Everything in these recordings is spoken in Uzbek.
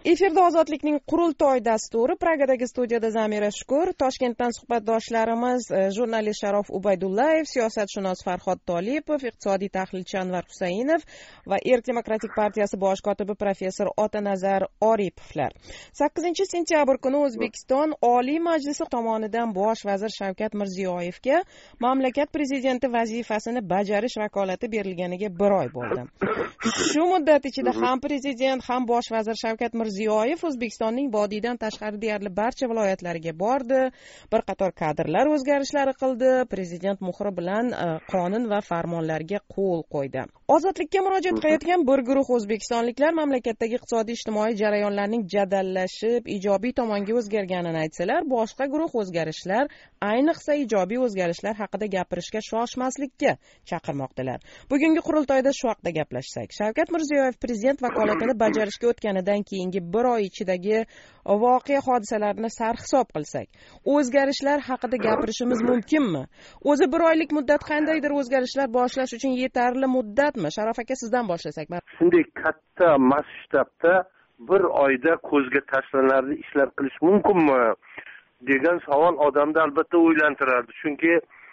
Efirda Ozodlikning qurultoy dasturi. Pragadagi studiyada Zamira Shukur, Toshkentdan suhbatdoshlarimiz jurnalist Sharof Ubaydullayev, siyosatshunos Farhod Tolipov, iqtisodiy tahlilchi Anvar Husaynov va Erk demokratik partiyasi bosh kotibi professor Otanazar Oripovlar. 8-sentyabr kuni O'zbekiston Oliy Majlisi tomonidan bosh vazir Shavkat Mirziyoyevga mamlakat prezidenti vazifasini bajarish vakolati berilganiga 1 oy bo'ldi. Shu muddat ichida ham prezident, ham bosh vazir Shavkat Mirziyoyev O'zbekistonning vodiydan tashqari deyarli barcha viloyatlariga bordi, bir qator kadrlar o'zgarishlari qildi, prezident muhri bilan qonun va farmonlarga qo'l qo'ydi. Ozodlikka murojaat qilayotgan bir guruh o'zbekistonliklar mamlakatdagi iqtisodiy-ijtimoiy jarayonlarning jadallashib, ijobiy tomonga o'zgarganini aytsalar, boshqa guruh o'zgarishlar, ayniqsa ijobiy o'zgarishlar haqida gapirishga shoshmaslikka chaqirmoqdalar. Bugungi qurultoyda shu haqida gaplashsak, Shavkat Mirziyoyev prezident vakolatini bajarishga o'tganidan keyingi 1 oy ichidagi voqea hodisalarni sarhisob qilsak, o'zgarishlar haqida gapirishimiz mumkinmi? O'zi 1 oylik muddat qandaydir o'zgarishlar boshlash uchun yetarli muddatmi? Sharof aka, sizdan boshlasak. Shunday katta masshtabda 1 oyda ko'zga tashlanarli ishlar qilish mumkinmi degan savol odamni albatta o'ylantirardi. Chunki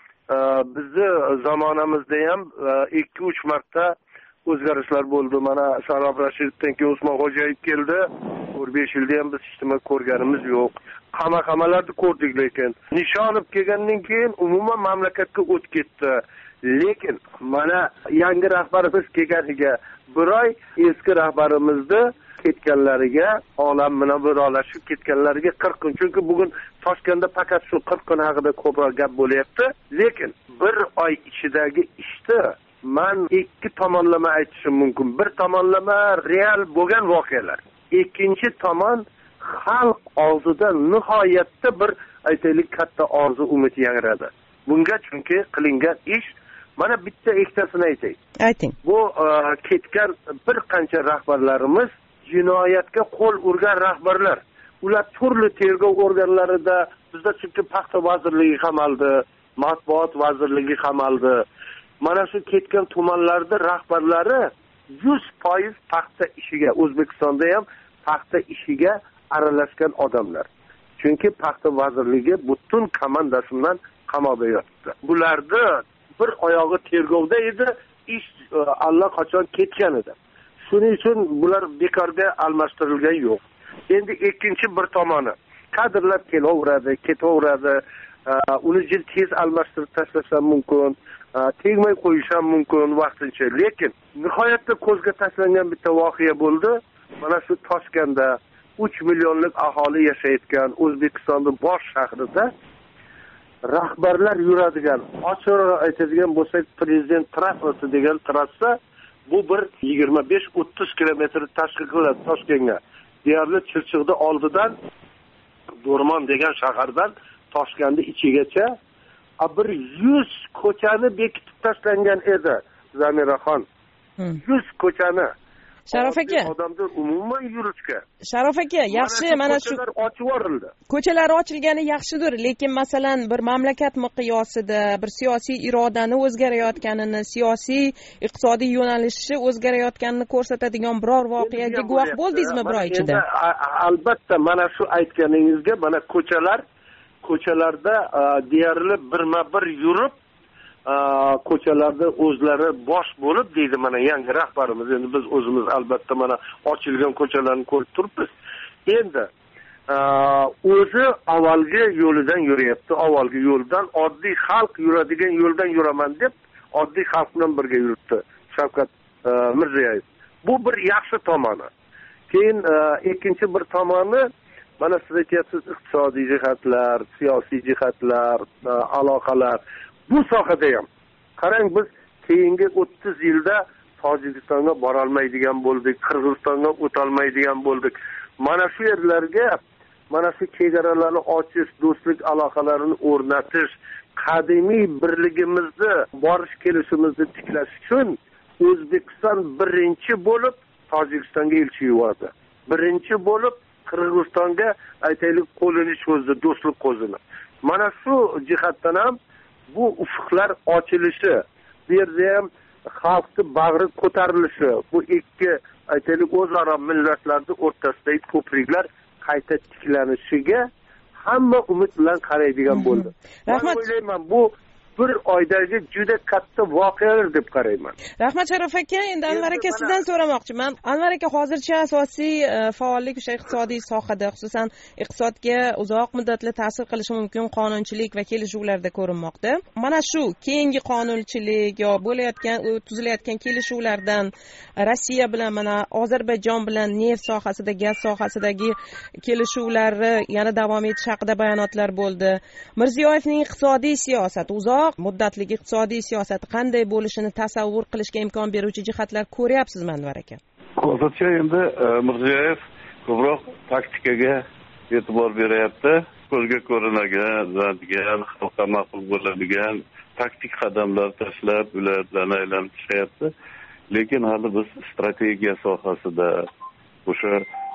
bizni zamonamizda ham 2-3 marta o'zgarishlar bo'ldi. Mana Sharof Rashidovdan keyin Usmon Xo'jayev keldi. 5 yilda ham biz hech nima ko'rganimiz yo'q. Qama-qamalarni ko'rdik, lekin Nishonov kelgandan keyin umuman mamlakatga o't ketdi. Lekin mana yangi rahbarimiz kelganiga 1 oy, eski rahbarimizni ketganlariga, olam bilan birolashib ketganlariga 40 kun. Chunki bugun Toshkentda faqat shu 40 kun haqida ko'proq gap bo'lyapti. Lekin 1 oy ichidagi ishni men 2 tomonlama aytishim mumkin. Bir tomonlama real bo'lgan voqealar. Ikkinchi tomon xalq oldida nihoyatda bir aytaylik katta orzu umid yangradi. Bunga chunki qilingan ish, mana bitta ikkitasini aytay. Ayting. Bu ketgan bir qancha rahbarlarimiz jinoyatga qo'l urgan rahbarlar. Ular turli tergov organlarida, bizda chunki paxta vazirligi qamaldi, matbuot vazirligi qamaldi. Mana shu ketgan tumanlarda rahbarlari 100% paxta ishiga, O'zbekistonda ham paxta ishiga aralashgan odamlar. Chunki paxta vazirligi butun komandasidan qamoqda yotibdi. Bularda bir oyog'i tergovda edi, ish allaqachon ketgan edi. Shuning uchun bular bekorga almashtirilgan yo'q. Endi ikkinchi bir tomoni, kadrlar kelaveradi, ketaveradi, uni tez almashtirib tashlasham mumkin, tegmay qo'yisham mumkin vaqtincha. Lekin nihoyatda ko'zga tashlangan bitta voqea bo'ldi. Mana shu Toshkentda 3 millionlik aholi yashayotgan O'zbekistonning bosh shahrida rahbarlar yuradigan, ochiq aytadigan bo'lsak, prezident trassasi degan trassa, bu bir 25-30 kilometr tashkil qiladi Toshkentga. Deyarli Chirchiqda oldidan Do'rmon degan shahardan Toshkentning ichigacha bir 100 ko'chani bekitib tashlangan edi, Zamiraxon. 100 ko'chani. Sharof aka, odamlar umuman yurishga. Sharof aka, yaxshi, mana shu ochib yuborildi. Ko'chalar ochilgani yaxshidir, lekin masalan bir mamlakat miqyosida bir siyosiy irodani o'zgarayotganini, siyosiy iqtisodiy yo'nalishi o'zgarayotganini ko'rsatadigan biror voqeaga guvoh bo'ldingizmi 1 oy ichida? Albatta, mana shu aytganingizga, mana ko'chalarda deyarli birma-bir yurib, ko'chalarda o'zlari bosh bo'lib deydi mana yangi rahbarimiz. Endi biz o'zimiz albatta mana ochilgan ko'chalarni ko'rib turibmiz. Endi o'zi avvalgi yo'lidan yuryapti, avvalgi yo'ldan, oddiy xalq yuradigan yo'ldan yuraman deb oddiy xalq bilan birga yuribdi Shavkat Mirziyoyev. Bu bir yaxshi tomoni. Keyin ikkinchi bir tomoni, mana siz aytyapsiz, iqtisodiy jihatlar, siyosiy jihatlar, aloqalar. Bu sohada ham qarang, biz keyingi 30 yilda Tojikistonga bora olmaydigan bo'ldik, Qirg'izistonga o'tolmaydigan bo'ldik. Mana shu yerlarga, mana shu chegaralarni ochish, do'stlik aloqalarini o'rnatish, qadimiy birligimizni, borish kelishimizni tiklash uchun O'zbekiston birinchi bo'lib Tojikistonga elchi yubordi. Birinchi bo'lib Qirg'izistonga aytaylik qo'lini cho'zdi, do'stlik qo'zini. Mana shu jihatdan ham bu ufqlar ochilishi, bu yerda ham xalqning bag'ri ko'tarilishi, bu ikki aytaylik o'zaro millatlarni o'rtasidagi ko'priklar qayta tiklanishiga hamma umid bilan qaraydigan bo'ldi. Rahmat. Men o'ylayman bu bir oydagi juda katta voqealar deb qarayman. Rahmat Sharof aka, endi Anvar aka sizdan so'ramoqchiman. Anvar aka hozircha asosiy faollik o'sha iqtisodiy sohada, xususan iqtisodga uzoq muddatli ta'sir qilishi mumkin qonunchilik va kelishuvlarda ko'rinmoqda. Mana shu keyingi qonunchilik yo tuzilayotgan kelishuvlardan Rossiya bilan, mana Ozarbayjon bilan neft sohasida, gaz sohasidagi kelishuvlari yana davom etishi haqida bayonotlar bo'ldi. Mirziyoyevning iqtisodiy siyosati, uzoq muddatli iqtisodiy siyosati qanday bo'lishini tasavvur qilishga imkon beruvchi jihatlar ko'ryapsizmi Anvar aka? Hozircha endi Mirziyoyev ko'proq taktikaga e'tibor beryapti. Ko'zga ko'rinadigan, xalqqa ma'qul bo'ladigan taktik qadamlar tashlab, ularni aylantirishyapti. Lekin hali biz strategiya sohasida o'sha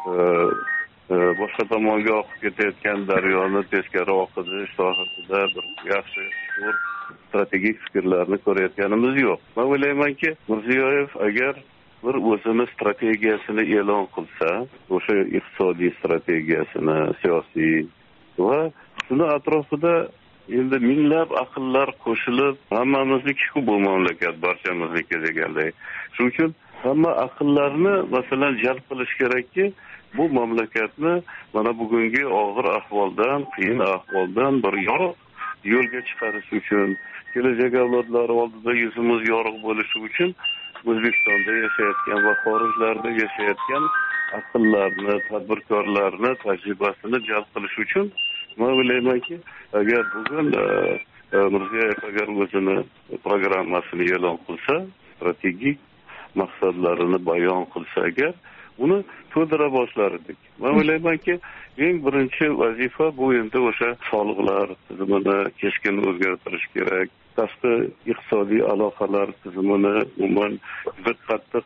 boshqa tomonga oqib ketayotgan daryoni teskari oqizish sohasida bir yaxshi strategik fikrlarni ko'rayotganimiz yo'q. Men o'ylaymanki, Mirziyoyev agar bir o'zini strategiyasini e'lon qilsa, o'sha iqtisodiy strategiyasini, siyosiy va shuni atrofida endi minglab aqllar qo'shilib, hammamizniki bu mamlakat barchamizniki degandek. Shuning uchun hamma aqllarni masalan jalb qilish kerakki, bu mamlakatni mana bugungi og'ir ahvoldan, qiyin ahvoldan bir yorug' yo'lga chiqarish uchun, kelajak avlodlar oldida yuzimiz yorug' bo'lishi uchun O'zbekistonda yashayotgan va xorijlarda yashayotgan aqllarni, tadbirkorlarni tajribasini jalb qilish uchun men o'ylaymanki, agar bugun Mirziyoyev agar o'zini programmasini e'lon qilsa, strategik maqsadlarini bayon qilsa agar, uni to'ldira boshlar edik. Men o'ylaymanki, eng birinchi vazifa bu endi o'sha soliqlar tizimini keskin o'zgartirish kerak. Tashqi iqtisodiy aloqalar tizimini umuman juda qattiq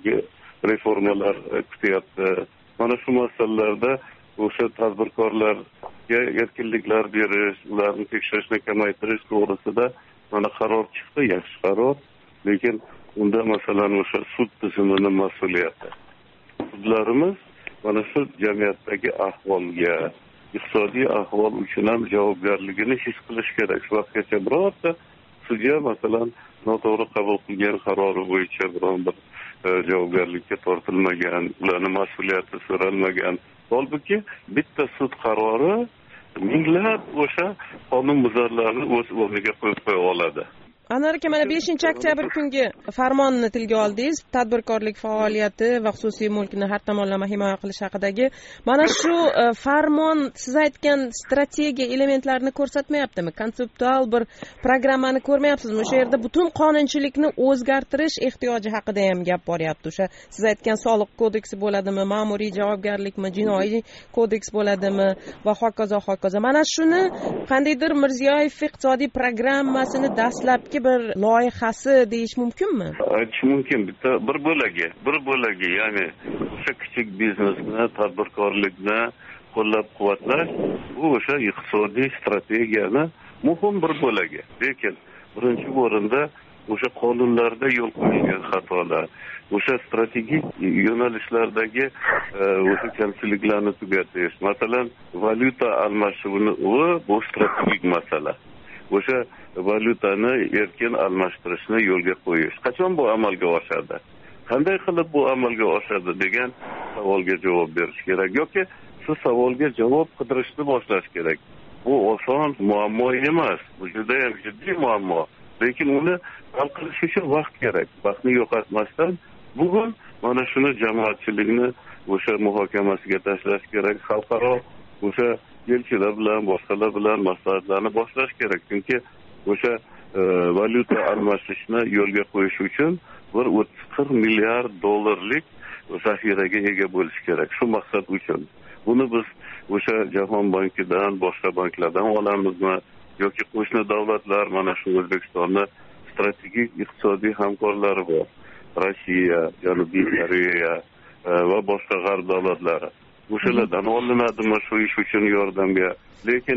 reformalar kutyapti. Mana shu masalalarda o'sha tadbirkorlarga erkinliklar berish, ularni tekshirishni kamaytirish to'g'risida mana qaror chiqdi, yaxshi qaror. Lekin unda masalan o'sha sud tizimini mas'uliyati. Sudlarimiz mana shu jamiyatdagi ahvolga, iqtisodiy ahvol uchun ham javobgarligini his qilish kerak. Shu vaqtgacha birorta sudya masalan noto'g'ri qabul qilgan qarori bo'yicha biron bir javobgarlikka tortilmagan, ularning mas'uliyati so'ralmagan. Holbuki bitta sud qarori minglab o'sha qonunbuzarlarni o'z o'rniga qo'yib qo'ya oladi. Anvar aka, mana 5-oktyabr kungi farmonni tilga oldingiz, tadbirkorlik faoliyati va xususiy mulkni har tomonlama himoya qilish haqidagi. Mana shu farmon siz aytgan strategiya elementlarini ko'rsatmayaptimi? Konseptual bir programmani ko'rmayapsizmi? O'sha yerda butun qonunchilikni o'zgartirish ehtiyoji haqida ham gap boryapti. O'sha siz aytgan soliq kodeksi bo'ladimi, ma'muriy javobgarlikmi, jinoiy kodeks bo'ladimi va hokazo hokazo. Mana shuni qandaydir Mirziyoyev iqtisodiy programmasini dastlabki bir loyihasi deyish mumkinmi? Aytish mumkin. Bitta bir bo'lagi, ya'ni o'sha kichik biznesni, tadbirkorlikni qo'llab-quvvatlash bu o'sha iqtisodiy strategiyani muhim bir bo'lagi. Lekin birinchi o'rinda o'sha qonunlarda yo'l qo'yilgan xatolar, o'sha strategik yo'nalishlardagi o'sha kamchiliklarni tugatish. Masalan, valyuta almashinuvi bu strategik masala. O'sha valyutani erkin almashtirishni yo'lga qo'yish. Qachon bu amalga oshadi? Qanday qilib bu amalga oshadi degan savolga javob berish kerak yoki shu savolga javob qidirishni boshlash kerak. Bu oson muammo emas. Bu juda ham jiddiy muammo. Lekin uni hal qilish uchun vaqt kerak. Vaqtni yo'qotmasdan bugun mana shuni jamoatchilikni o'sha muhokamasiga tashlash kerak. Xalqaro o'sha elchilar bilan, boshqalar bilan maslahatlarni boshlash kerak. Chunki o'sha valyuta almashishni yo'lga qo'yish uchun bir 40 milliard dollarlik zaxiraga ega bo'lish kerak. Shu maqsad uchun. Buni biz o'sha Jahon bankidan, boshqa banklardan olamizmi yoki qo'shni davlatlar, mana shu O'zbekistonni strategik iqtisodiy hamkorlari bor. Rossiya, Janubiy Koreya va boshqa g'arb davlatlari. O'shalardan olinadimi shu ish uchun yordamga? Lekin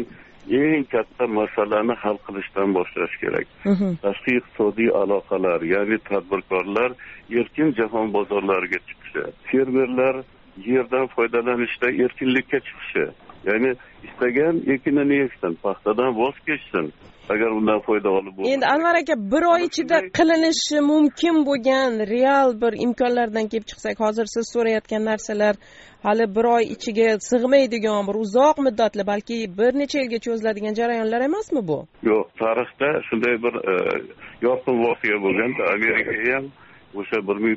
eng katta masalani hal qilishdan boshlash kerak. Tashqi iqtisodiy aloqalar, ya'ni tadbirkorlar erkin jahon bozorlariga chiqishi, fermerlar yerdan foydalanishda erkinlikka chiqishi, ya'ni istagan ekinini eksin, paxtadan voz kechsin agar undan foyda olib bo'lsa. Endi Anvar aka, bir oy ichida qilinishi mumkin bo'lgan real bir imkonlardan kelib chiqsak, hozir siz so'rayotgan narsalar hali bir oy ichiga sig'maydigan bir uzoq muddatli, balki bir necha yilga cho'ziladigan jarayonlar emasmi bu? Yo'q, tarixda shunday bir yorqin voqea bo'lgan. Amerika ham o'sha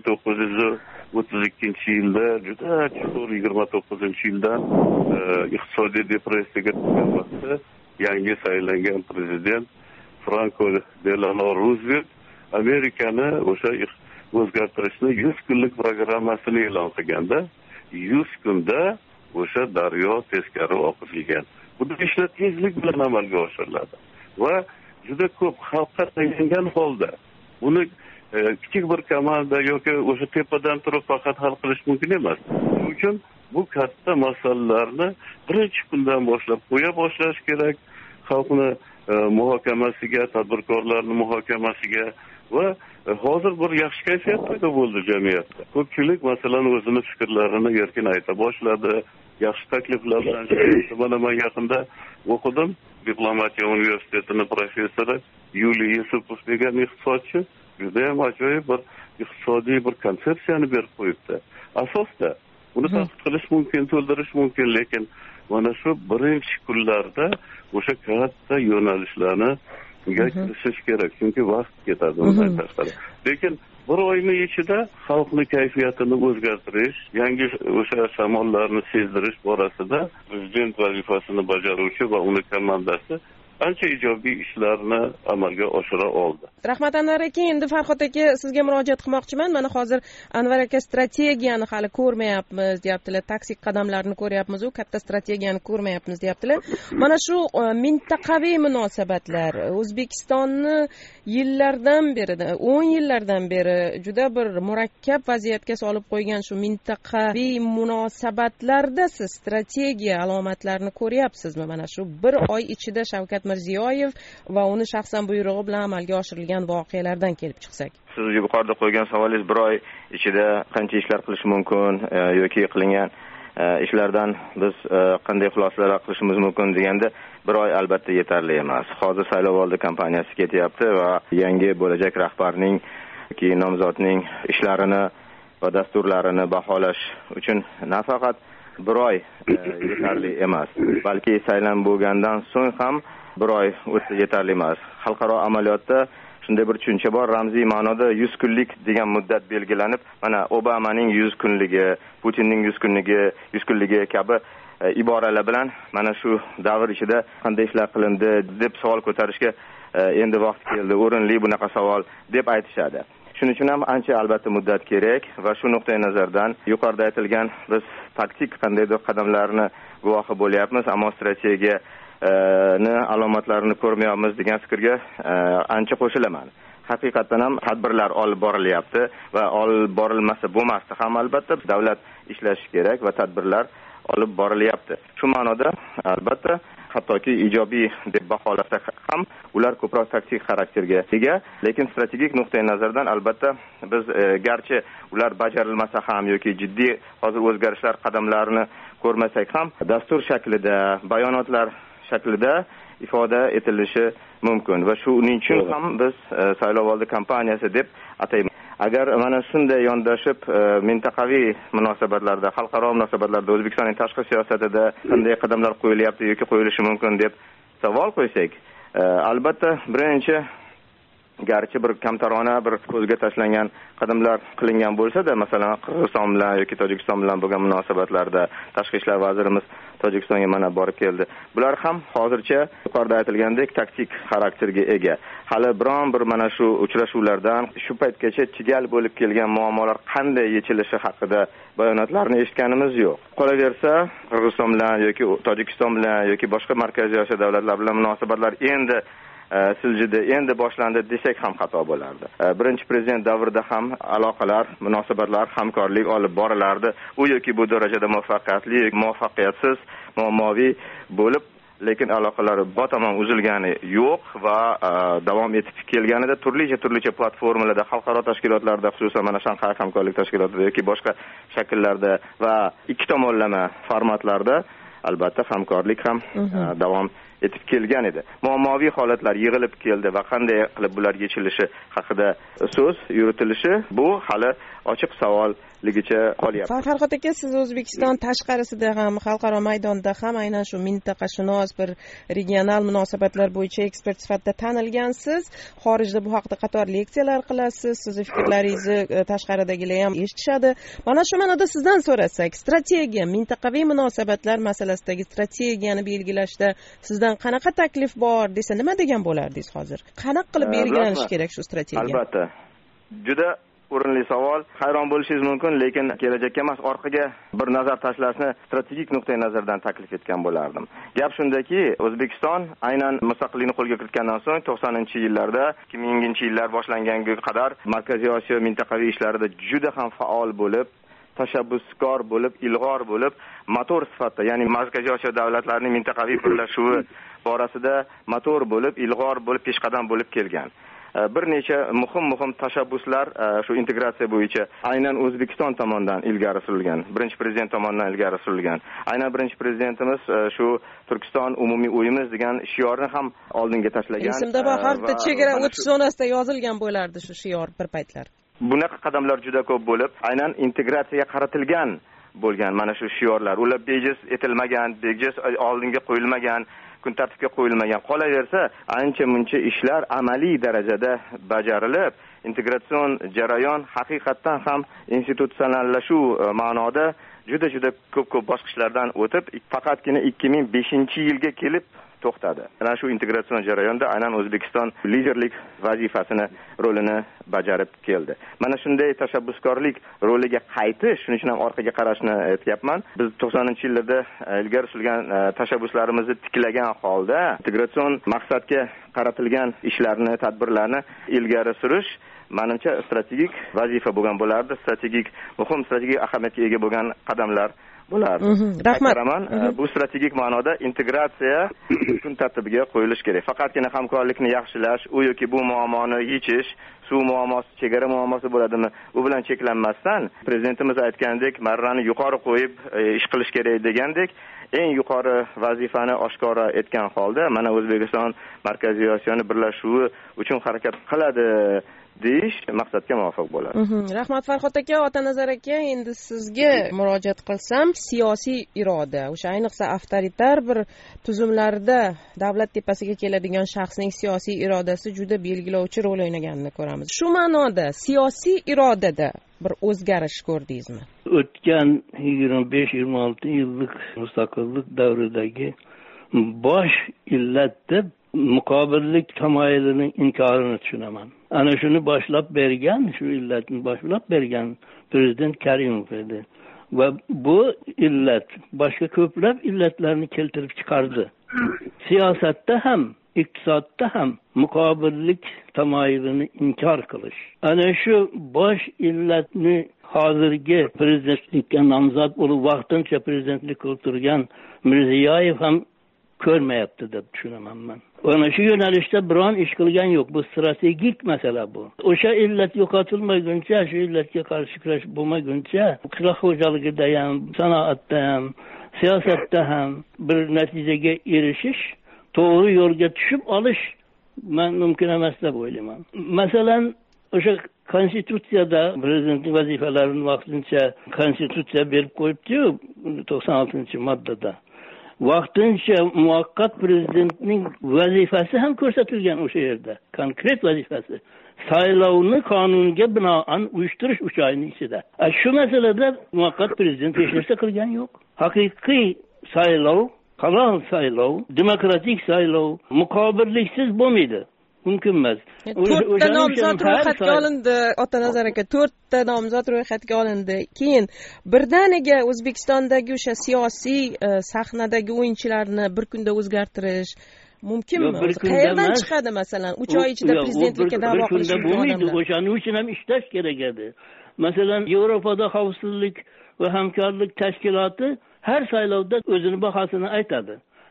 1932-yilda juda chuqur 29-yildan iqtisodiy depressiyaga tushgan vaqtda yangi saylangan prezident Franklin Delano Roosevelt Amerikani o'sha o'zgartirishni 100 kunlik programmasini e'lon qilganda 100 kunda o'sha daryo teskari oqizilgan. Bu ishlar tezlik bilan amalga oshiriladi va juda ko'p xalqqa tayangan holda buni kichik bir komanda yoki o'sha tepadan turib faqat hal qilish mumkin emas. Shuning uchun bu katta masalalarni birinchi kundan boshlab qo'ya boshlash kerak. Xalqni muhokamasiga, tadbirkorlarning muhokamasiga va hozir bir yaxshi kayfiyat paydo bo'ldi jamiyatda. Ko'pchilik masalan o'zini fikrlarini erkin ayta boshladi. Yaxshi takliflar bilan chiqdi. Mana men yaqinda o'qidim. Diplomatiya universitetining professori Yuliy Yusupov degan iqtisodchi juda ham ajoyib bir iqtisodiy bir konsepsiyani berib qo'yibdi. Asosda buni tadqiq qilish mumkin, to'ldirish mumkin, lekin mana shu birinchi kunlarda o'sha katta yo'nalishlarni kirishish kerak, chunki vaqt ketadi undan tashqari. Lekin bir oyning ichida xalqning kayfiyatini o'zgartirish, yangi o'sha shamollarni sezdirish borasida prezident vazifasini bajaruvchi va uning komandasi ancha ijobiy ishlarni amalga oshira oldi. Rahmat Anvar aka, endi Farhod aka sizga murojaat qilmoqchiman. Mana hozir Anvar aka strategiyani hali ko'rmayapmiz deyaptilar. Taktik qadamlarni ko'ryapmiz, u katta strategiyani ko'rmayapmiz deyaptilar. Mana shu mintaqaviy munosabatlar O'zbekistonni yillardan beri, 10 yillardan beri juda bir murakkab vaziyatga solib qo'ygan shu mintaqaviy munosabatlarda siz strategiya alomatlarini ko'ryapsizmi? Mana shu bir oy ichida Shavkat Mirziyoyev va uni shaxsan buyrug'i bilan amalga oshirilgan voqealardan kelib chiqsak. Siz yuqorida qo'ygan savolingiz bir oy ichida qancha ishlar qilish mumkin yoki qilingan ishlardan biz qanday xulosalar qilishimiz mumkin deganda bir oy albatta yetarli emas. Hozir saylovoldi kampaniyasi ketyapti va yangi bo'lajak rahbarning yoki nomzodning ishlarini va dasturlarini baholash uchun nafaqat bir oy yetarli emas, balki saylan bo'lgandan so'ng ham bir oy o'tsa yetarli emas. Xalqaro amaliyotda shunday bir tushuncha bor, ramziy ma'noda 100 kunlik degan muddat belgilanib, mana Obamaning 100 kunligi, Putinning 100 kunligi kabi iboralar bilan mana shu davr ichida qanday ishlar qilindi deb savol ko'tarishga endi vaqt keldi, o'rinli bunaqa savol deb aytishadi. Shuning uchun ham ancha albatta muddat kerak va shu nuqtai nazardan yuqorida aytilgan biz taktik qandaydir qadamlarni guvohi bo'lyapmiz, ammo strategiya alomatlarini ko'rmayapmiz degan fikrga ancha qo'shilaman. Haqiqatan ham tadbirlar olib borilyapti va olib borilmasa bo'lmasdi ham albatta davlat ishlashi kerak va tadbirlar olib borilyapti. Shu ma'noda albatta hattoki ijobiy deb baholasak ham ular ko'proq taktik xarakterga ega, lekin strategik nuqtai nazardan albatta biz garchi ular bajarilmasa ham yoki jiddiy hozir o'zgarishlar qadamlarini ko'rmasak ham dastur shaklida, bayonotlar shaklida ifoda etilishi mumkin va shuning uchun ham biz saylovoldi kampaniyasi deb ataymiz. Agar mana shunday yondashib mintaqaviy munosabatlarda, xalqaro munosabatlarda O'zbekistonning tashqi siyosatida qanday qadamlar qo'yilyapti yoki qo'yilishi mumkin deb savol qo'ysak, albatta birinchi garchi bir kamtarona bir ko'zga tashlangan qadamlar qilingan bo'lsa-da, masalan Qirg'iziston bilan yoki Tojikiston bilan bo'lgan munosabatlarda tashqi ishlar vazirimiz Tojikistonga mana borib keldi. Bular ham hozircha yuqorida aytilgandek taktik xarakterga ega. Hali biron bir mana shu uchrashuvlardan shu paytgacha chigal bo'lib kelgan muammolar qanday yechilishi haqida bayonotlarni eshitganimiz yo'q. Qolaversa, Qirg'iziston bilan yoki Tojikiston bilan yoki boshqa Markaziy Osiyo davlatlar bilan munosabatlar endi siljida endi boshlandi desak ham xato bo'lardi. Birinchi prezident davrida ham aloqalar, munosabatlar, hamkorlik olib borilardi. U yoki bu darajada muvaffaqiyatli, muvaffaqiyatsiz, muammoviy bo'lib, lekin aloqalari batamom uzilgani yo'q va davom etib kelganida turlicha platformalarda, xalqaro tashkilotlarda, xususan mana Shanxay hamkorlik tashkilotida yoki boshqa shakllarda va ikki tomonlama formatlarda albatta hamkorlik ham davom etib kelgan edi. Muammoviy holatlar yig'ilib keldi va qanday qilib bular yechilishi haqida so'z yuritilishi bu hali ochiq savolligicha qolyapti. Farhod aka, siz O'zbekiston tashqarisida ham, xalqaro maydonda ham aynan shu mintaqashunos bir regional munosabatlar bo'yicha ekspert sifatida tanilgansiz. Xorijda bu haqda qator leksiyalar qilasiz. Sizni fikrlaringizni tashqaridagilar ham eshitishadi. Mana shu ma'noda sizdan so'rasak, strategiya, mintaqaviy munosabatlar masalasidagi strategiyani belgilashda sizdan qanaqa taklif bor desa nima degan bo'lardingiz hozir? Qanaqa qilib belgilanishi kerak shu strategiya? Albatta. Juda o'rinli savol. Hayron bo'lishingiz mumkin, lekin kelajakka emas, orqaga bir nazar tashlashni strategik nuqtai nazardan taklif etgan bo'lardim. Gap shundaki, O'zbekiston aynan mustaqillikni qo'lga kiritgandan so'ng 90-yillarda, 2000-yillar boshlanganiga qadar Markaziy Osiyo mintaqaviy ishlarida juda ham faol bo'lib, tashabbuskor bo'lib, ilg'or bo'lib, motor sifatida, ya'ni Markaziy Osiyo davlatlarining mintaqaviy birlashuvi borasida motor bo'lib, ilg'or bo'lib, peshqadam bo'lib kelgan. Bir necha muhim tashabbuslar shu integratsiya bo'yicha aynan O'zbekiston tomonidan ilgari surilgan, birinchi prezident tomonidan ilgari surilgan. Aynan birinchi prezidentimiz shu Turkiston umumiy o'yimiz degan shiorni ham oldinga tashlagan. Esimda bor, harfda chegara o'tish zonasida yozilgan bo'lardi shu shior bir paytlar. Bunaqa qadamlar juda ko'p bo'lib, aynan integratsiyaga qaratilgan bo'lgan mana shu shiorlar. Ular bejiz etilmagan, bejiz oldinga qo'yilmagan, kun tartibga qo'yilmagan. Qolaversa, ancha-muncha ishlar amaliy darajada bajarilib, integratsion jarayon haqiqatdan ham institutsionallashuv ma'noda juda ko'p bosqichlardan o'tib, faqatgina 2005-yilga kelib to'xtadi. Ana shu integratsion jarayonda aynan O'zbekiston liderlik vazifasini, rolini bajarib keldi. Mana shunday tashabbuskorlik roliga qaytish, shuning uchun ham orqaga qarashni aytyapman. Biz 90-yillarda ilgari surgan tashabbuslarimizni tiklagan holda integratsion maqsadga qaratilgan ishlarni, tadbirlarni ilgari surish menimcha strategik vazifa bo'lgan bo'lardi, muhim strategik ahamiyatga ega bo'lgan qadamlar bo'lardi. Rahmat. Bu strategik ma'noda integratsiya kun tartibiga qo'yilishi kerak. Faqatgina hamkorlikni yaxshilash, u yoki bu muammoni yechish, suv muammosi, chegara muammosi bo'ladimi, u bilan cheklanmasdan prezidentimiz aytgandek, marrani yuqori qo'yib ish qilish kerak degandek, eng yuqori vazifani oshkora etgan holda mana O'zbekiston Markaziy Osiyoni birlashuvi uchun harakat qiladi deyish maqsadga muvofiq bo'ladi. Rahmat Farhod aka, Otanazar aka, endi sizga murojaat qilsam, siyosiy iroda, o'sha ayniqsa avtoritar bir tuzumlarda davlat tepasiga keladigan shaxsning siyosiy irodasi juda belgilovchi rol o'ynaganini ko'ramiz. Shu ma'noda siyosiy irodada bir o'zgarish ko'rdingizmi? O'tgan 25-26 yillik mustaqillik davridagi bosh illat deb muqobillik tamoyilining inkorini tushunaman. Ana shuni shu illatni boshlab bergan prezident Karimov edi. Va bu illat boshqa ko'plab illatlarni keltirib chiqardi. Siyosatda ham, iqtisodda ham muqobillik tamoyilini inkor qilish. Ana shu bosh illatni hozirgi prezidentlikka nomzod bo'lib vaqtincha prezidentlik qilib turgan Mirziyoyev ham ko'rmayapti deb tushunaman men. Ana shu yo'nalishda biron ish qilgan yo'q. Bu strategik masala bu. O'sha illat yo'qotilmaguncha, shu illatga qarshi kurash bo'lmaguncha, qishloq xo'jaligida ham, sanoatda ham, siyosatda ham bir natijaga erishish, to'g'ri yo'lga tushib olish men mumkin emas deb o'ylayman. Masalan, o'sha konstitutsiyada prezidentning vazifalarini vaqtincha konstitutsiya berib qo'yibdi-yu, 96-moddada. Vaqtincha muvaqqat prezidentning vazifasi ham ko'rsatilgan o'sha yerda. Konkret vazifasi. Saylovni qonunga binoan uyushtirish 3 oyning ichida. Shu masalada muvaqqat prezident hech narsa qilgan yo'q. Haqiqiy saylov, halol saylov, demokratik saylov muqobilliksiz bo'lmaydi. Mumkin emas. 4 ta nomzod ro'yxatga olindi, Otanazar aka, 4 ta nomzod ro'yxatga olindi. Keyin birdaniga O'zbekistondagi o'sha siyosiy sahnadagi o'yinchilarni bir kunda o'zgartirish mumkinmi? Qayerdan chiqadi masalan? 3 oy ichida prezidentlikka da'vo qilish bo'lmaydi. O'shaning uchun ham ishlash kerak edi. Masalan, Yevropada xavfsizlik va hamkorlik tashkiloti har saylovda o'zini bahosini aytadi.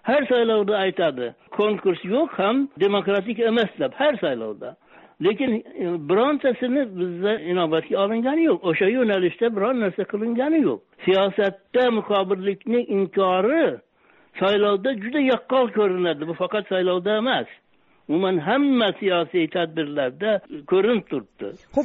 har saylovda aytadi, konkurs yo'q ham demokratik emas deb, har saylovda. Lekin birontasini bizda inobatga olingani yo'q. O'sha yo'nalishda biron narsa qilingani yo'q. Siyosatda muqobillikning inkori saylovda juda yaqqol ko'rinadi. Bu faqat saylovda emas. Umuman hamma siyosiy tadbirlarda ko'rinib turibdi. Xo'p,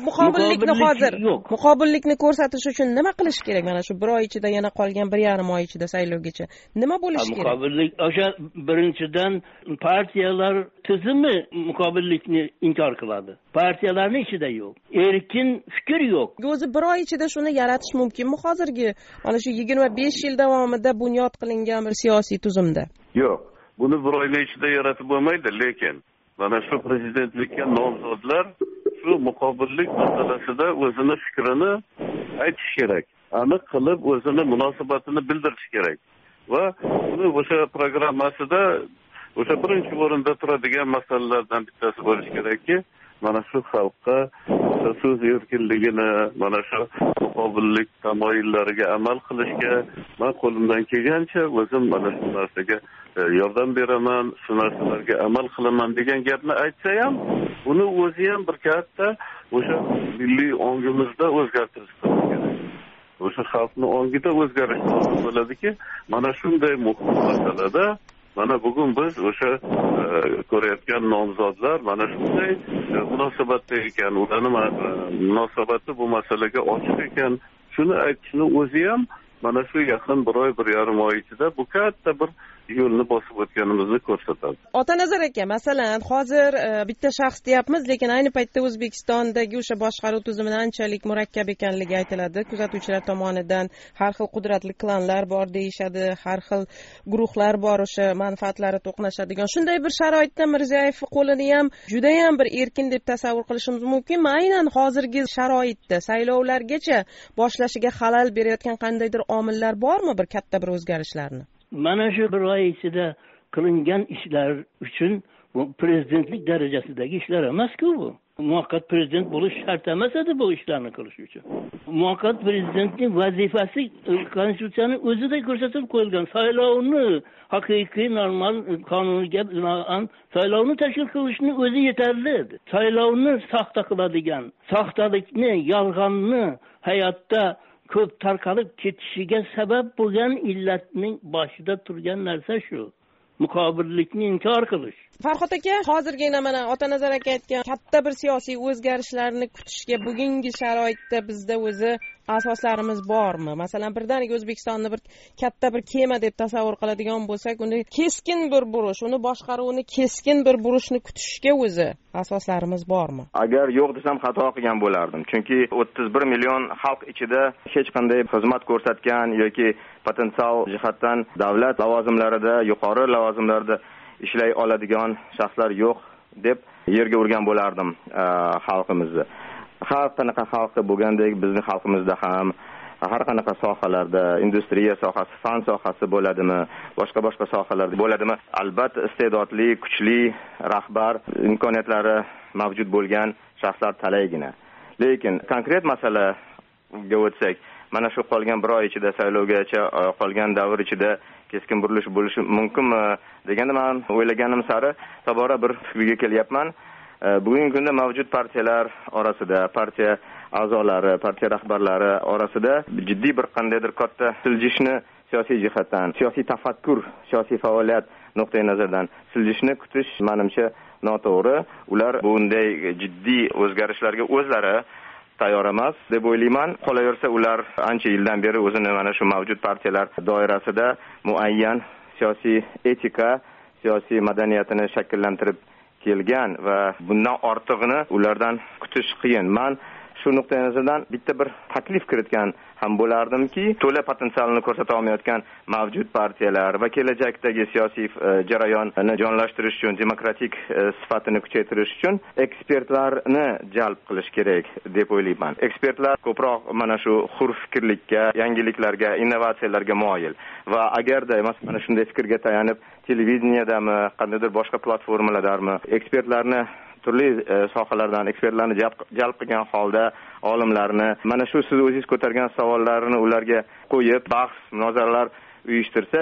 muqobillikni ko'rsatish uchun nima qilish kerak? Mana shu bir oy ichida yana qolgan 1,5 oy ichida saylovgacha nima bo'lishi kerak? Muqobillik o'sha birinchidan partiyalar tizimi muqobillikni inkor qiladi. Partiyalarning ichida yo'q. Erkin fikr yo'q. O'zi bir oy ichida shuni yaratish mumkinmi hozirgi mana shu 25 yil davomida bunyod qilingan bir siyosiy tuzumda? Yo'q. Buni bir oyning ichida yaratib bo'lmaydi, lekin mana shu prezidentlikka nomzodlar shu muqobillik masalasida o'zini fikrini aytish kerak. Aniq qilib o'zini munosabatini bildirish kerak. Va uni o'sha programmasida o'sha birinchi o'rinda turadigan masalalardan bittasi bo'lishi kerakki, mana shu xalqqa so'z erkinligini, mana shu muqobillik tamoyillariga amal qilishga men qo'limdan kelgancha o'zim mana shu narsaga yordam beraman, shu narsalarga amal qilaman degan gapni aytsa ham, uni o'zi ham bir katta o'sha milliy ongimizda o'zgartirish kerak. O'sha xalqning ongida o'zgarish bo'ladiki, mana shunday muhim masalada mana bugun biz o'sha ko'rayotgan nomzodlar mana shunday munosabatda ekan, ularning munosabati bu masalaga ochiq ekan, shuni aytishni o'zi ham mana shu yaqin 1 oy, 1,5 oy ichida bu katta bir yo'lni bosib o'tganimizni ko'rsatadi. Otanazar aka, masalan, hozir bitta shaxs deyapmiz, lekin ayni paytda O'zbekistondagi o'sha boshqaruv tizimini anchalik murakkab ekanligi aytiladi. Kuzatuvchilar tomonidan har xil qudratli klanlar bor deyishadi, har xil guruhlar bor, o'sha manfaatlari to'qnashadigan. Shunday bir sharoitda Mirziyoyev qo'lini ham juda ham bir erkin deb tasavvur qilishimiz mumkinmi? Aynan hozirgi sharoitda saylovlargacha boshlashiga xalal berayotgan qandaydir omillar bormi bir katta bir o'zgarishlarni? Mana shu bir oy ichida qilingan ishlar uchun bu prezidentlik darajasidagi ishlar emas-ku bu. Muvaqqat prezident bo'lish shart emas edi bu ishlarni qilish uchun. Muvaqqat prezidentning vazifasi konstitutsiyaning o'zida ko'rsatib qo'yilgan. Saylovni haqiqiy normal qonunga binoan saylovni tashkil qilishni o'zi yetarli edi. Saylovni soxta qiladigan, soxtalikni, yolg'onni hayotda ko'p tarqalib ketishiga sabab bo'lgan illatning boshida turgan narsa shu. Muqobillikni inkor qilish. Farhod aka, hozirgina mana Otanazar aka aytgan katta bir siyosiy o'zgarishlarni kutishga bugungi sharoitda bizda o'zi asoslarimiz bormi? Masalan, birdaniga O'zbekistonni bir katta bir kema deb tasavvur qiladigan bo'lsak, uni keskin bir burish, uni boshqaruvni keskin bir burishni kutishga o'zi asoslarimiz bormi? Agar yo'q desam xato qilgan bo'lardim. Chunki 31 million xalq ichida hech qanday xizmat ko'rsatgan yoki potensial jihatdan davlat lavozimlarida, yuqori lavozimlarda ishlay oladigan shaxslar yo'q deb yerga urgan bo'lardim xalqimizni. Har qanaqa xalqi bo'lgandek bizning xalqimizda ham har qanaqa sohalarda, industriya sohasi, fan sohasi bo'ladimi, boshqa sohalarda bo'ladimi, albatta iste'dodli, kuchli rahbar, imkoniyatlari mavjud bo'lgan shaxslar talaygina. Lekin konkret masalaga o'tsak, mana shu qolgan 1 oy ichida saylovgacha qolgan davr ichida keskin burilish bo'lishi mumkinmi deganda men o'ylaganim sari tobora bir fikrga kelyapman. Bugungi kunda mavjud partiyalar orasida, partiya a'zolari, partiya rahbarlari orasida jiddiy bir qandaydir katta siljishni siyosiy jihatdan, siyosiy tafakkur, siyosiy faoliyat nuqtai nazaridan siljishni kutish menimcha noto'g'ri. Ular bunday jiddiy o'zgarishlarga o'zlari tayyor emas deb o'ylayman. Qolaversa ular ancha yildan beri o'zini mana shu mavjud partiyalar doirasida muayyan siyosiy etika, siyosiy madaniyatini shakllantirib kelgan va bundan ortig'ini ulardan kutish qiyin. Men shu nuqtai nazardan bitta bir taklif kiritgan ham bo'lardimki, to'la potensialini ko'rsata olmayotgan mavjud partiyalar va kelajakdagi siyosiy jarayonni jonlashtirish uchun, demokratik sifatini kuchaytirish uchun ekspertlarni jalb qilish kerak deb o'ylayman. Ekspertlar ko'proq mana shu hur fikrlikka, yangiliklarga, innovatsiyalarga moyil va agarda mana shunday fikrga tayanib televideniyadami, qandaydir boshqa platformalardami ekspertlarni turli sohalardan ekspertlarni jalb qilgan holda olimlarni mana shu siz o'zingiz ko'targan savollarni ularga qo'yib bahs, munozaralar uyushtirsak,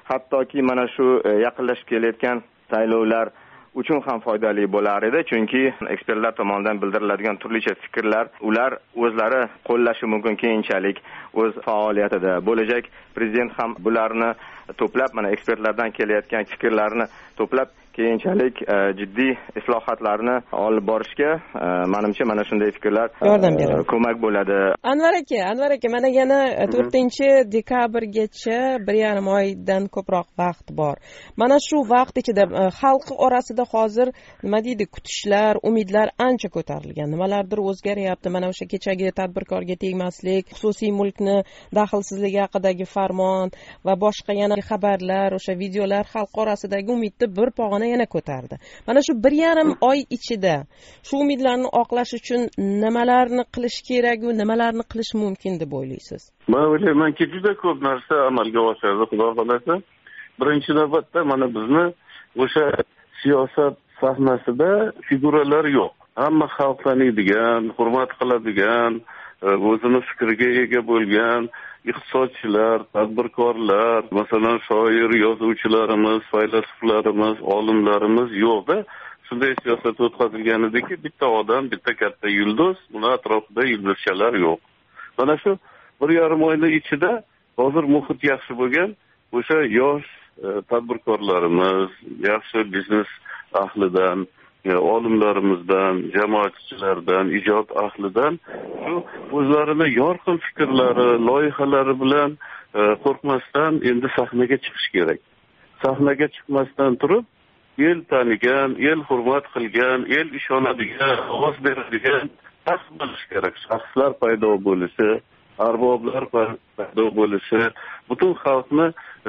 hattoki mana shu yaqinlashib kelayotgan saylovlar uchun ham foydali bo'lar edi, chunki ekspertlar tomonidan bildiriladigan turlicha fikrlar ular o'zlari qo'llashi mumkin keyinchalik o'z faoliyatida bo'lajak. Prezident ham bularni to'plab, mana ekspertlardan kelayotgan fikrlarni to'plab keyinchalik jiddiy islohotlarni olib borishga menimcha mana shunday fikrlar yordam beradi, ko'mak bo'ladi. Anvar aka, mana yana 4-dekabrgacha 1,5 oydan ko'proq vaqt bor. Mana shu vaqt ichida xalq orasida hozir nima deydi, kutishlar, umidlar ancha ko'tarilgan. Nimalardir o'zgaryapti. Mana o'sha kechagi tadbirkorga tegmaslik, xususiy mulkni daxlsizligi haqidagi farmon va boshqa yana xabarlar, o'sha videolar xalq orasidagi umidni bir pog'ona yana ko'tardi. Mana shu 1,5 oy ichida shu umidlarni oqlash uchun nimalarni qilish kerak va nimalarni qilish mumkin deb o'ylaysiz? Men o'ylaymanki, juda ko'p narsa amalga oshadi, xudo xolasa. Birinchi navbatda mana bizni o'sha siyosat sahnasida figuralar yo'q. Hamma xalq taniydigan, hurmat qiladigan, o'zini fikriga ega bo'lgan iqtisodchilar, tadbirkorlar, masalan shoir, yozuvchilarimiz, faylasuflarimiz, olimlarimiz yo'qda. Shunday siyosat o'tkazilgan ediki, bitta odam, bitta katta yulduz, uni atrofida yulduzchalar yo'q. Mana shu 1,5 oyning ichida hozir muhit yaxshi bo'lgan o'sha yosh tadbirkorlarimiz, yaxshi biznes ahlidan, olimlarimizdan, jamoatchilardan, ijod ahlidan shu o'zlarini yorqin fikrlari, loyihalari bilan qo'rqmasdan endi sahnaga chiqish kerak. Sahnaga chiqmasdan turib, el tanigan, el hurmat qilgan, el ishonadigan, ovoz beradigan bo'lish kerak. Shaxslar paydo bo'lishi, arboblar paydo bo'lishi, butun xalqni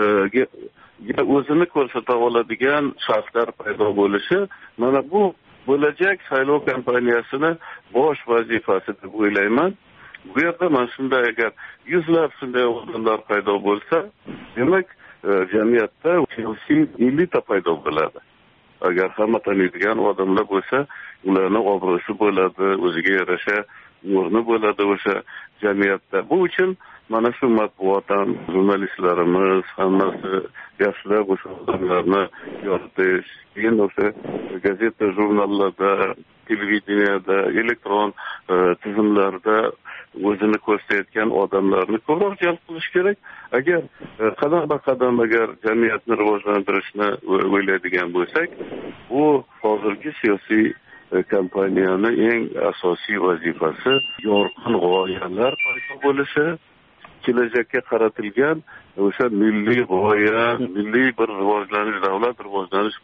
o'zini ko'rsata oladigan shaxslar paydo bo'lishi, mana bu bo'lajak saylov kampaniyasini bosh vazifasi deb o'ylayman. Bu yerda mana shunday agar yuzlab shunday odamlar paydo bo'lsa, demak jamiyatda siyosiy elita paydo bo'ladi. Agar hamma taniydigan odamlar bo'lsa, ularni obro'si bo'ladi, o'ziga yarasha o'rni bo'ladi o'sha jamiyatda. Bu uchun mana shu matbuotdan jurnalistlarimiz hammasi yaxshilab o'sha odamlarni yoritish, keyin o'sha gazeta, jurnallarda, televideniyada, elektron tizimlarda o'zini ko'rsatayotgan odamlarni ko'proq jalb qilish kerak. Agar qadam agar jamiyatni rivojlantirishni o'ylaydigan bo'lsak, bu hozirgi siyosiy kampaniyani eng asosiy vazifasi yorqin g'oyalar paydo bo'lishi, kelajakka qaratilgan o'sha milliy g'oya, milliy bir rivojlanish, davlat rivojlanish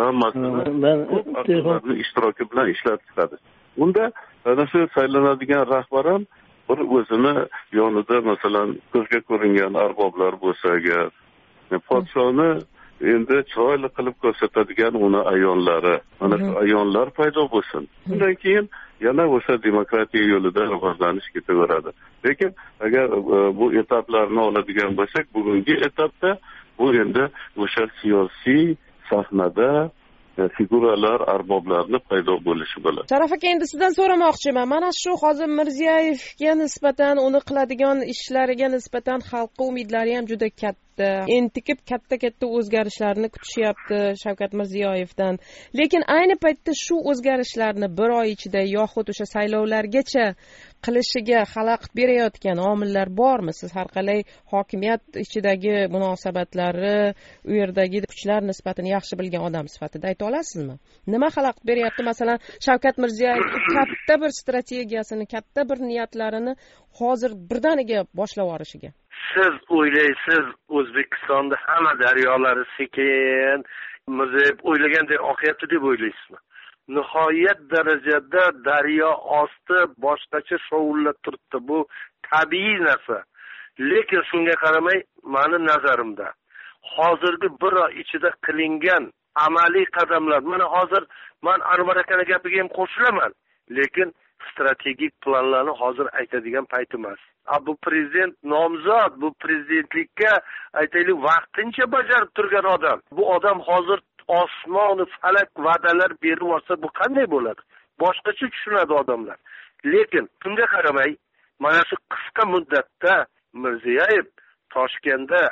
programmasini ishtiroki bilan ishlab chiqadi. Unda ana shu saylanadigan rahbar ham bir o'zini yonida masalan ko'zga ko'ringan arboblar bo'lsa agar, podshoni endi chiroyli qilib ko'rsatadigan uni ayonlari, mana shu ayonlar paydo bo'lsin. Undan keyin yana o'sha demokratiya yo'lida rivojlanish ketaveradi. Lekin agar bu etaplarni oladigan bo'lsak, bugungi etapda bu endi o'sha siyosiy sahnada figuralar, arboblarni paydo bo'lishi bo'ladi. Sharaf aka, endi sizdan so'ramoqchiman. Mana shu hozir Mirziyoyevga nisbatan, uni qiladigan ishlariga nisbatan xalqqa umidlari ham juda katta. Entikib katta o'zgarishlarni kutishyapti Shavkat Mirziyoyevdan. Lekin ayni paytda shu o'zgarishlarni bir oy ichida yoxud o'sha saylovlargacha qilishiga xalaqit berayotgan omillar bormi? Siz har qalay hokimiyat ichidagi munosabatlari, u yerdagi kuchlar nisbatini yaxshi bilgan odam sifatida ayta olasizmi? Nima xalaqit beryapti masalan Shavkat Mirziyoyev katta bir strategiyasini, katta bir niyatlarini hozir birdaniga boshlab yuborishiga? Siz o'ylaysiz, O'zbekistonda hamma daryolari sekin Mirziyoyev o'ylaganday oqyapti deb o'ylaysizmi? Nihoyat darajada daryo osti boshqacha shovullab turibdi. Bu tabiiy narsa. Lekin shunga qaramay, meni nazarimda hozirgi bir oy ichida qilingan amaliy qadamlar, mana hozir men Anvar akaning gapiga ham qo'shilaman, lekin strategik planlarni hozir aytadigan payt emas. Bu prezident nomzod, bu prezidentlikka aytaylik vaqtincha bajarib turgan odam. Bu odam hozir osmoni falak va'dalar berib olsa, bu qanday bo'ladi? Boshqacha tushunadi odamlar. Lekin shunga qaramay, mana shu qisqa muddatda Mirziyoyev Toshkentda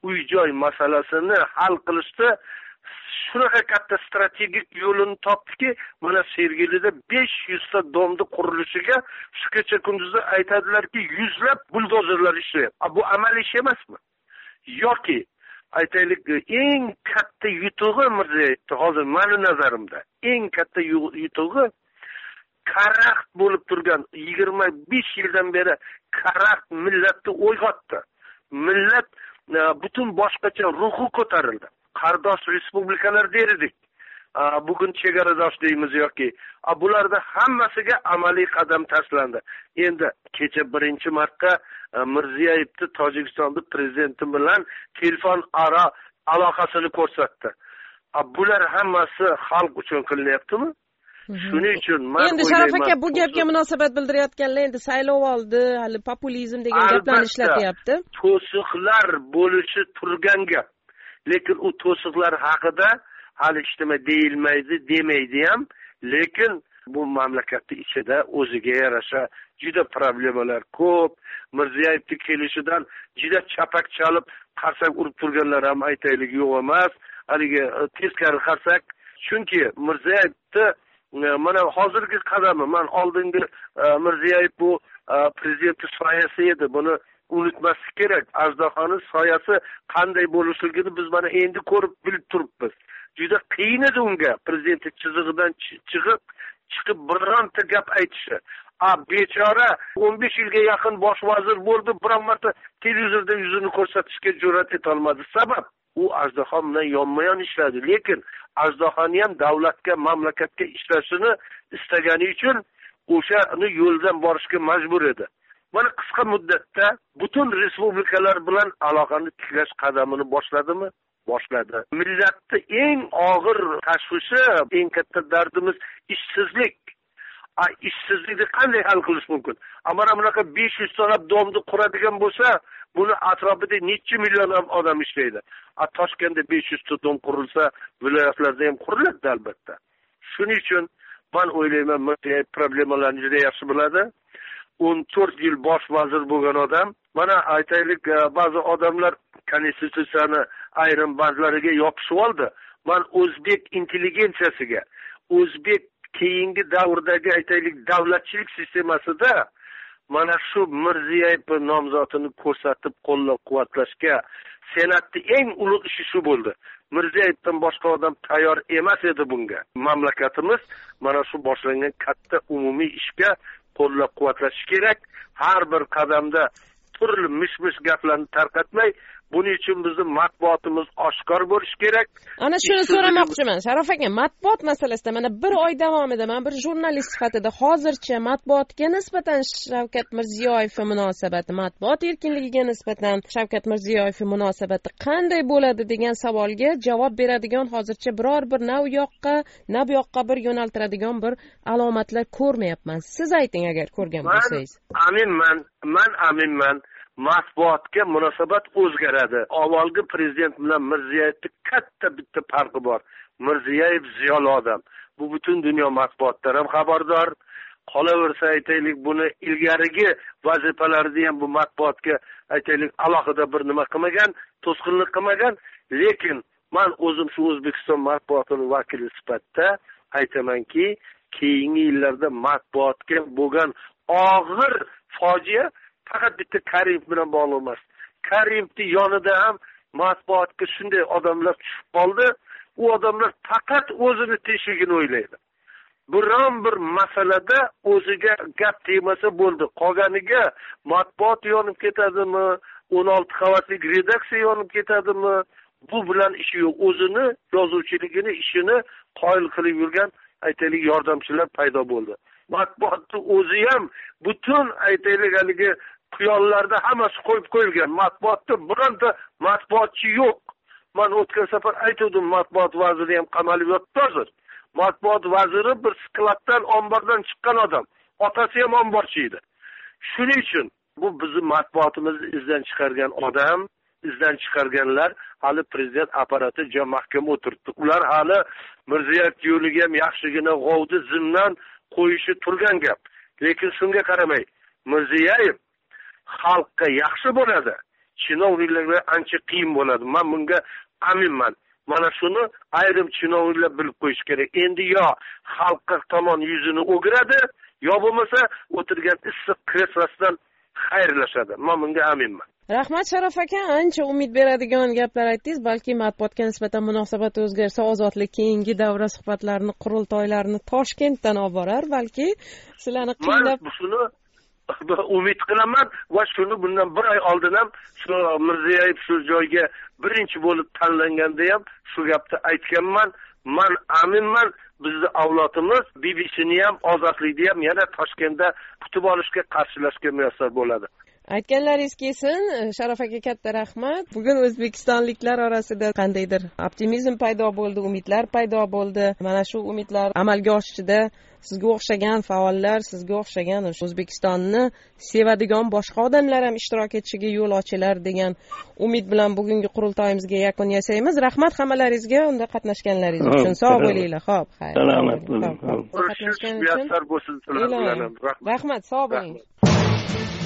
uy-joy masalasini hal qilishda shunaqa katta strategik yo'lini topdiki, mana Sergelida 500 ta domni qurilishiga shu kecha kunduzda aytadilarki, yuzlab buldozerlar ishlayapti. Bu amaliy ish emasmi? Yoki aytaylik, eng katta yutug'i Mirziyoyevni hozir meni nazarimda eng katta yutug'i karaxt bo'lib turgan 25 yildan beri karaxt millatni uyg'otdi. Millat butun boshqacha ruhi ko'tarildi. Qardosh respublikalar derdik. Bugun chegaradosh deymiz yoki bularda hammasiga amaliy qadam tashlandi. Endi kecha 1-marta Mirziyoyevni Tojikistonda prezidenti bilan telefon aloqasini ko'rsatdi. Bular hammasi xalq uchun qilinyaptimi? Shuning uchun men endi Sharof aka bu gapga munosabat bildirayotganlar endi saylov oldi, hali populizm degan gaplarni ishlatyapti. To'siqlar bo'lishi turgan gap. Lekin u to'siqlar haqida hali hech nima deyilmaydi, demaydi ham. Lekin bu mamlakatning ichida o'ziga yarasha juda problemalar ko'p. Mirziyoyevning kelishidan juda chapak chalib, qarsak urib turganlar ham aytaylik yo'q emas. Haligi teskari qarsak, chunki Mirziyoyevni mana hozirgi qadami, men oldingi Mirziyoyev bu prezident soyasi edi. Buni unutmaslik kerak. Ajdahoning soyasi qanday bo'lishligini biz mana endi ko'rib bilib turibmiz. Juda qiyin edi unga prezident chizig'idan chiqib bironta gap aytishi. Bechora 15 yilga yaqin bosh vazir bo'ldi, biron marta televizorda yuzini ko'rsatishga jur'at eta olmadi. Sabab u ajdaho bilan yonma-yon ishladi. Lekin ajdahoni ham davlatga, mamlakatga ishlashini istagani uchun o'shani yo'ldan borishga majbur edi. Mana qisqa muddatda butun respublikalar bilan aloqani tiklash qadamini boshladimi? Boshladi. Millatning eng og'ir tashvishi, eng katta dardimiz ishsizlik. Ishsizlikni qanday hal qilish mumkin? Mana bunaqa 500 sonab domni quradigan bo'lsa, buni atrofida necha million odam ishlaydi. Toshkentda 500 ta dom qurilsa, viloyatlarda ham quriladi albatta. Shuning uchun men o'ylayman, Mirziyoyev problemalarni juda yaxshi biladi. 14 yil bosh vazir bo'lgan odam. Mana aytaylik, ba'zi odamlar konstitutsiyani ayrim bandlariga yopishib oldi. Men o'zbek intelligensiyasiga, o'zbek keyingi davrdagi aytaylik davlatchilik sistemasida mana shu Mirziyoyev nomzodini ko'rsatib qo'llab-quvvatlashga senatning eng ulug' ishi shu bo'ldi. Mirziyoyevdan boshqa odam tayyor emas edi bunga. Mamlakatimiz mana shu boshlangan katta umumiy ishga qo'llab-quvvatlash kerak. Har bir qadamda turli mish-mish gaplarni tarqatmay, buning uchun bizning matbuotimiz oshkor bo'lishi kerak. Ana shuni so'ramoqchiman. Sharof aka, matbuot masalasida mana bir oy davomida men bir jurnalist sifatida hozircha matbuotga nisbatan Shavkat Mirziyoyev munosabati, matbuot erkinligiga nisbatan Shavkat Mirziyoyev munosabati qanday bo'ladi degan savolga javob beradigan hozircha biror bir na u yoqqa, na bu yoqqa bir yo'naltiradigan bir alomatlar ko'rmayapman. Siz ayting agar ko'rgan bo'lsangiz. Men aminman. Matbuotga munosabat o'zgaradi. Avvalgi prezident bilan Mirziyoyevning katta bitta farqi bor. Mirziyoyev ziyoli odam. Bu butun dunyo matbuotlar ham xabardor. Qolaversa aytaylik, buni ilgarigi vazifalarida ham bu matbuotga aytaylik alohida bir nima qilmagan, to'sqinlik qilmagan. Lekin men o'zim shu O'zbekiston matbuotining vakili sifatida aytamanki, keyingi yillarda matbuotga bo'lgan og'ir fojia faqat bitta Karimov bilan bog'liq emas. Karimovning yonida ham matbuotga shunday odamlar tushib qoldi. U odamlar faqat o'zini tinchligini o'ylaydi. Biron bir masalada o'ziga gap tegmasa bo'ldi. Qolganiga matbuot yonib ketadimi, 16 qavatlik redaksiya yonib ketadimi, bu bilan ishi yo'q. O'zini yozuvchiligini, ishini qoyil qilib yurgan aytaylik yordamchilar paydo bo'ldi. Matbuotning o'zi ham butun aytaylik haligi quyonlarda hammasi qo'yib qo'yilgan. Matbuotda bironta matbuotchi yo'q. Men o'tgan safar aytdim, matbuot vaziri ham qamalib yotdi hozir. Matbuot vaziri bir skladdan, ombordan chiqqan odam. Otasi ham omborchi edi. Shuning uchun bu bizning matbuotimizni izdan chiqargan odam, izdan chiqarganlar hali prezident apparati juda mahkam o'tiribdi. Ular hali Mirziyoyev yo'liga ham yaxshigina g'ovni zimdan qo'yishi turgan gap. Lekin shunga qaramay, Mirziyoyev xalqqa yaxshi bo'ladi. chinovniklarga ancha qiyin bo'ladi. Men bunga aminman. Mana shuni ayrim chinovniklar bilib qo'yish kerak. Endi yo xalqqa tomon yuzini o'giradi, yo bo'lmasa o'tirgan issiq kreslosidan xayrlashadi. Men bunga aminman. Rahmat Sharof aka, ancha umid beradigan gaplar aytdingiz. Balki matbuotga nisbatan munosabat o'zgarsa, ozodlik keyingi davra suhbatlarini, qurultoylarini Toshkentdan olib borar, balki sizlarni qiynab. Men shuni umid qilaman va shuni bundan bir oy oldin ham shu Mirziyoyev shu joyga birinchi bo'lib tanlanganda ham shu gapni aytganman. Men aminman, bizning avlodimiz BBCni ham, ozodlikni ham yana Toshkentda kutib olishga, qarshilashga muyassar bo'ladi. Aytganlaringiz kelsin. Sharof aka, katta rahmat. Bugun o'zbekistonliklar orasida qandaydir optimizm paydo bo'ldi, umidlar paydo bo'ldi. Mana shu umidlar amalga oshishida sizga o'xshagan faollar, sizga o'xshagan O'zbekistonni sevadigan boshqa odamlar ham ishtirok etishiga yo'l ochilar degan umid bilan bugungi qurultoyimizga yakun yasaymiz. Rahmat hammalaringizga unda qatnashganlaringiz uchun. Sog' bo'linglar. Xo'p, xayr. Salomat bo'ling. Qatnashganingiz uchun muyassar bo'lsin. Rahmat, sog' bo'ling.